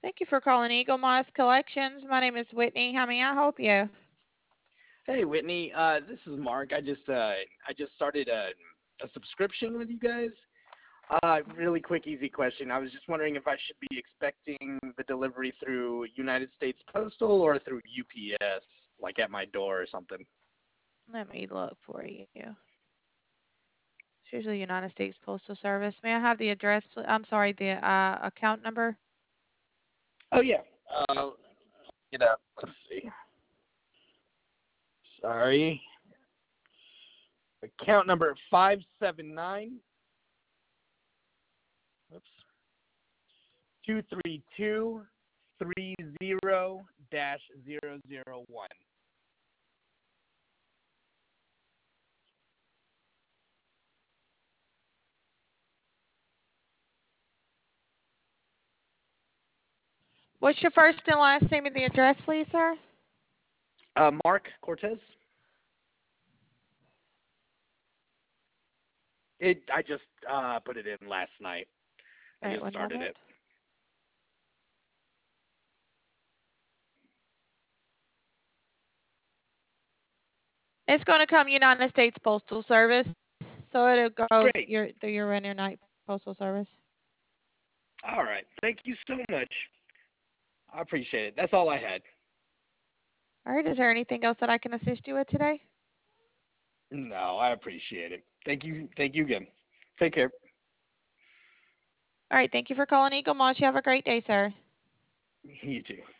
Thank you for calling Eagle Moss Collections. My name is Whitney. How may I help you? Hey Whitney, this is Mark. I just started a subscription with you guys. Really quick, easy question. I was just wondering if I should be expecting the delivery through United States Postal or through UPS, like at my door or something. Let me look for you. It's usually United States Postal Service. May I have the address? I'm sorry, the account number. Oh yeah. Get up. Let's see. Sorry. Account number 579. Oops. 23230-001. What's your first and last name and the address, please, sir? Mark Cortez. I just put it in last night. I All right, just one started moment. it. It's going to come United States Postal Service, so it'll go Great. through your Renter Night Postal Service. All right. Thank you so much. I appreciate it. That's all I had. All right, is there anything else that I can assist you with today? No, I appreciate it. Thank you. Thank you again. Take care. All right, thank you for calling Eagle Moss. You have a great day, sir. You too.